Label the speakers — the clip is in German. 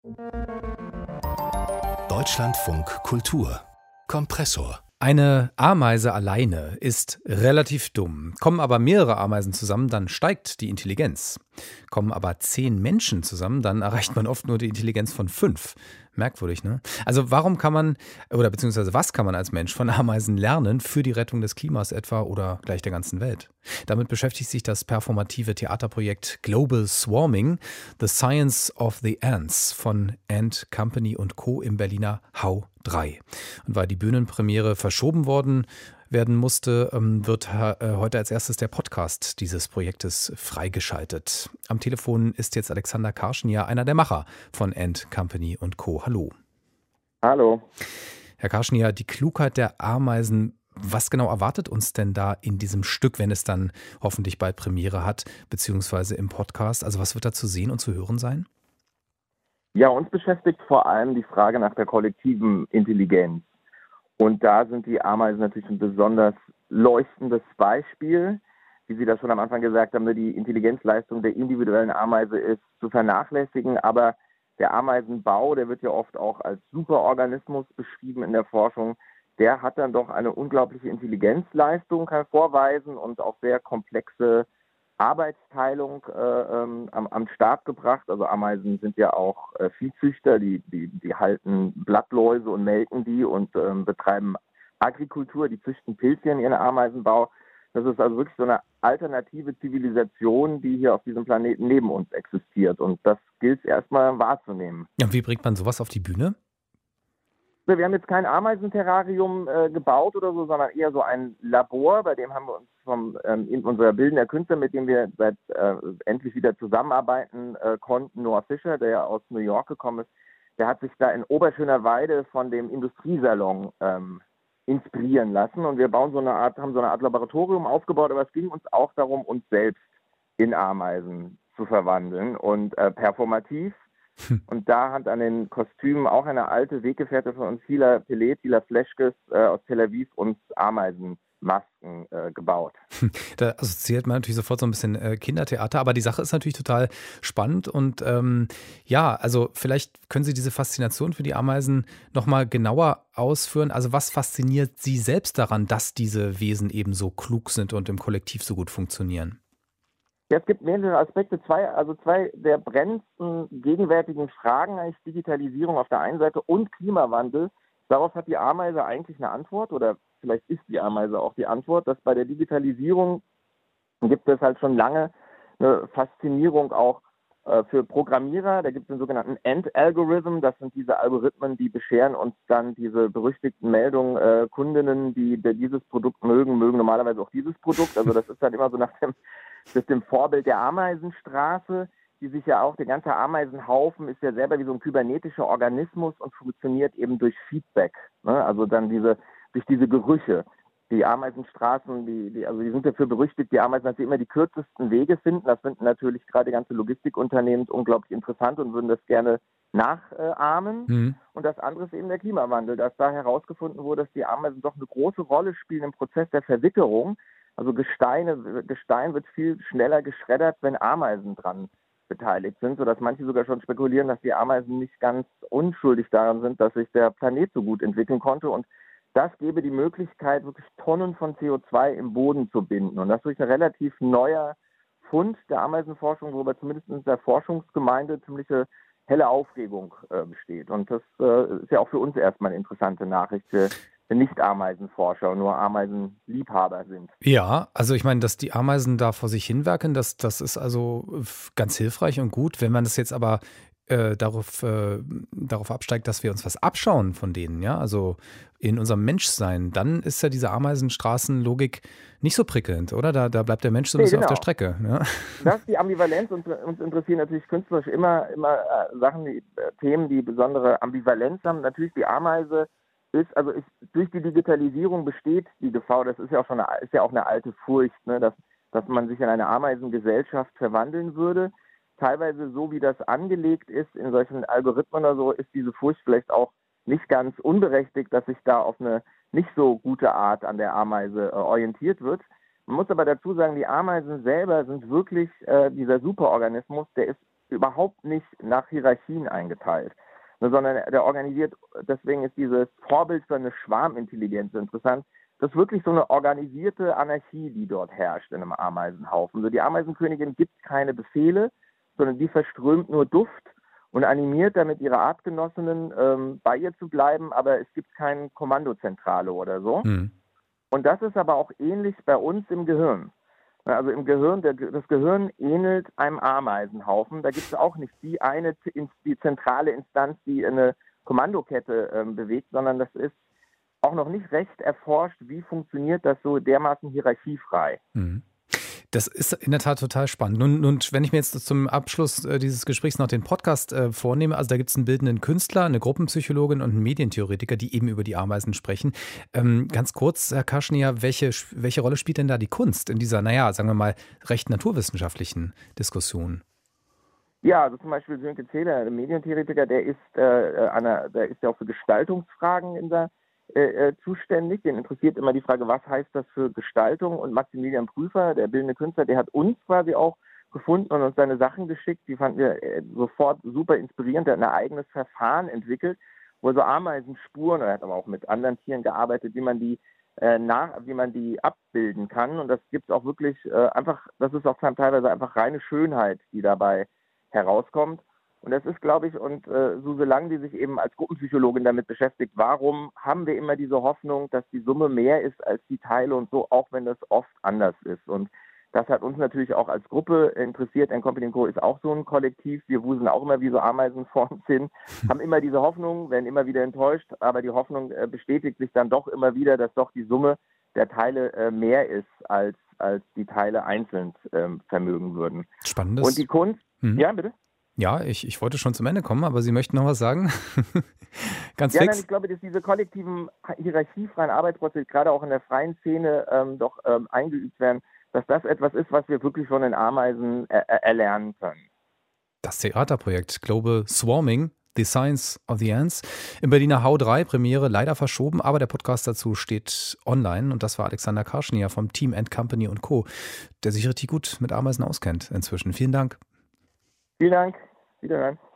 Speaker 1: Deutschlandfunk Kultur Kompressor.
Speaker 2: Eine Ameise alleine ist relativ dumm. Kommen aber mehrere Ameisen zusammen, dann steigt die Intelligenz. Kommen aber 10 Menschen zusammen, dann erreicht man oft nur die Intelligenz von 5. Merkwürdig, ne? Also warum kann man, oder beziehungsweise was kann man als Mensch von Ameisen lernen für die Rettung des Klimas etwa oder gleich der ganzen Welt? Damit beschäftigt sich das performative Theaterprojekt Global Swarming, The Science of the Ants von Ant Company und Co. im Berliner Hau 3. Und weil die Bühnenpremiere verschoben werden musste, wird heute als erstes der Podcast dieses Projektes freigeschaltet. Am Telefon ist jetzt Alexander Karschnier, einer der Macher von Ant Company und Co. Hallo.
Speaker 3: Hallo.
Speaker 2: Herr Karschnier, die Klugheit der Ameisen, was genau erwartet uns denn da in diesem Stück, wenn es dann hoffentlich bald Premiere hat, beziehungsweise im Podcast? Also was wird da zu sehen und zu hören sein?
Speaker 3: Ja, uns beschäftigt vor allem die Frage nach der kollektiven Intelligenz. Und da sind die Ameisen natürlich ein besonders leuchtendes Beispiel. Wie Sie das schon am Anfang gesagt haben, die Intelligenzleistung der individuellen Ameise ist zu vernachlässigen. Aber der Ameisenbau, der wird ja oft auch als Superorganismus beschrieben in der Forschung, der hat dann doch eine unglaubliche Intelligenzleistung, kann vorweisen und auch sehr komplexe Arbeitsteilung am Start gebracht. Also Ameisen sind ja auch Viehzüchter, die halten Blattläuse und melken die und betreiben Agrikultur, die züchten Pilze in ihren Ameisenbau. Das ist also wirklich so eine alternative Zivilisation, die hier auf diesem Planeten neben uns existiert. Und das gilt es erstmal wahrzunehmen.
Speaker 2: Ja, und wie bringt man sowas auf die Bühne?
Speaker 3: Wir haben jetzt kein Ameisenterrarium gebaut oder so, sondern eher so ein Labor, bei dem haben wir uns unserer bildender Künstler, mit dem wir seit endlich wieder zusammenarbeiten konnten, Noah Fischer, der ja aus New York gekommen ist, der hat sich da in Oberschönerweide von dem Industriesalon inspirieren lassen und wir haben so eine Art Laboratorium aufgebaut, aber es ging uns auch darum, uns selbst in Ameisen zu verwandeln und performativ. Und da hat an den Kostümen auch eine alte Weggefährte von uns, Hila Fleschkes aus Tel Aviv, uns Ameisenmasken gebaut.
Speaker 2: Da assoziiert man natürlich sofort so ein bisschen Kindertheater, aber die Sache ist natürlich total spannend und ja, also vielleicht können Sie diese Faszination für die Ameisen nochmal genauer ausführen. Also was fasziniert Sie selbst daran, dass diese Wesen eben so klug sind und im Kollektiv so gut funktionieren?
Speaker 3: Ja, es gibt mehrere Aspekte. Zwei der brennendsten gegenwärtigen Fragen, eigentlich Digitalisierung auf der einen Seite und Klimawandel. Darauf hat die Ameise eigentlich eine Antwort oder vielleicht ist die Ameise auch die Antwort, dass bei der Digitalisierung gibt es halt schon lange eine Faszinierung auch für Programmierer. Da gibt es den sogenannten Ant-Algorithm. Das sind diese Algorithmen, die bescheren uns dann diese berüchtigten Meldungen, Kundinnen, die dieses Produkt mögen normalerweise auch dieses Produkt. Also das ist dann immer so nach dem Vorbild der Ameisenstraße, die sich ja auch, der ganze Ameisenhaufen ist ja selber wie so ein kybernetischer Organismus und funktioniert eben durch Feedback. Ne? Also dann durch diese Gerüche. Die Ameisenstraßen, die sind dafür berüchtigt, die Ameisen, dass sie immer die kürzesten Wege finden. Das finden natürlich gerade ganze Logistikunternehmen unglaublich interessant und würden das gerne nachahmen.
Speaker 2: Mhm.
Speaker 3: Und das andere ist eben der Klimawandel, dass da herausgefunden wurde, dass die Ameisen doch eine große Rolle spielen im Prozess der Verwitterung. Also Gestein wird viel schneller geschreddert, wenn Ameisen dran beteiligt sind, sodass manche sogar schon spekulieren, dass die Ameisen nicht ganz unschuldig daran sind, dass sich der Planet so gut entwickeln konnte. Und das gäbe die Möglichkeit, wirklich Tonnen von CO2 im Boden zu binden. Und das ist durch ein relativ neuer Fund der Ameisenforschung, worüber zumindest in der Forschungsgemeinde ziemliche helle Aufregung besteht. Und das ist ja auch für uns erstmal eine interessante Nachricht für Nicht-Ameisenforscher und nur Ameisenliebhaber sind.
Speaker 2: Ja, also ich meine, dass die Ameisen da vor sich hinwerken, das ist also ganz hilfreich und gut. Wenn man das jetzt aber darauf absteigt, dass wir uns was abschauen von denen, ja, also in unserem Menschsein, dann ist ja diese Ameisenstraßenlogik nicht so prickelnd, oder? Da bleibt der Mensch so ein bisschen auf der Strecke. Ja?
Speaker 3: Das ist die Ambivalenz und uns interessieren natürlich künstlerisch immer Themen, die besondere Ambivalenz haben. Natürlich die Ameise durch die Digitalisierung besteht die Gefahr, das ist ja auch eine alte Furcht, ne, dass man sich in eine Ameisengesellschaft verwandeln würde. Teilweise so, wie das angelegt ist in solchen Algorithmen oder so, ist diese Furcht vielleicht auch nicht ganz unberechtigt, dass sich da auf eine nicht so gute Art an der Ameise orientiert wird. Man muss aber dazu sagen, die Ameisen selber sind wirklich dieser Superorganismus, der ist überhaupt nicht nach Hierarchien eingeteilt, sondern der organisiert, deswegen ist dieses Vorbild für eine Schwarmintelligenz interessant, das ist wirklich so eine organisierte Anarchie, die dort herrscht in einem Ameisenhaufen. So, die Ameisenkönigin gibt keine Befehle, sondern die verströmt nur Duft und animiert damit ihre Artgenossinnen bei ihr zu bleiben, aber es gibt keine Kommandozentrale oder so.
Speaker 2: Mhm.
Speaker 3: Und das ist aber auch ähnlich bei uns im Gehirn. Also im Gehirn, das Gehirn ähnelt einem Ameisenhaufen. Da gibt es auch nicht die zentrale Instanz, die eine Kommandokette bewegt, sondern das ist auch noch nicht recht erforscht, wie funktioniert das so dermaßen hierarchiefrei.
Speaker 2: Mhm. Das ist in der Tat total spannend. Nun, wenn ich mir jetzt zum Abschluss dieses Gesprächs noch den Podcast vornehme, also da gibt es einen bildenden Künstler, eine Gruppenpsychologin und einen Medientheoretiker, die eben über die Ameisen sprechen. Ganz kurz, Herr Karschnier, welche Rolle spielt denn da die Kunst in dieser, sagen wir mal, recht naturwissenschaftlichen Diskussion?
Speaker 3: Ja, also zum Beispiel Sönke Zähler, der Medientheoretiker, der ist ja auch für Gestaltungsfragen zuständig. Den interessiert immer die Frage, was heißt das für Gestaltung? Und Maximilian Prüfer, der bildende Künstler, der hat uns quasi auch gefunden und uns seine Sachen geschickt. Die fanden wir sofort super inspirierend. Er hat ein eigenes Verfahren entwickelt, wo er so Ameisenspuren, er hat aber auch mit anderen Tieren gearbeitet, wie man die abbilden kann. Und das gibt es auch wirklich das ist auch teilweise einfach reine Schönheit, die dabei herauskommt. Und das ist, glaube ich, Suse Lang, die sich eben als Gruppenpsychologin damit beschäftigt, warum haben wir immer diese Hoffnung, dass die Summe mehr ist als die Teile und so, auch wenn das oft anders ist. Und das hat uns natürlich auch als Gruppe interessiert. Company & Co. ist auch so ein Kollektiv. Wir wuseln auch immer wie so Ameisen vor uns hin, haben immer diese Hoffnung, werden immer wieder enttäuscht, aber die Hoffnung bestätigt sich dann doch immer wieder, dass doch die Summe der Teile mehr ist, als die Teile einzeln vermögen würden.
Speaker 2: Spannendes.
Speaker 3: Und die Kunst, Ja, bitte?
Speaker 2: Ja, ich wollte schon zum Ende kommen, aber Sie möchten noch was sagen? Ganz fix.
Speaker 3: Nein, ich glaube, dass diese kollektiven, hierarchiefreien Arbeitsprozesse, gerade auch in der freien Szene, eingeübt werden, dass das etwas ist, was wir wirklich von den Ameisen erlernen können.
Speaker 2: Das Theaterprojekt Global Swarming, The Science of the Ants, im Berliner Hau 3 Premiere leider verschoben, aber der Podcast dazu steht online und das war Alexander Karschnier vom Team Company & Co., der sich richtig gut mit Ameisen auskennt inzwischen. Vielen Dank.
Speaker 3: Vielen Dank. Wiederhören.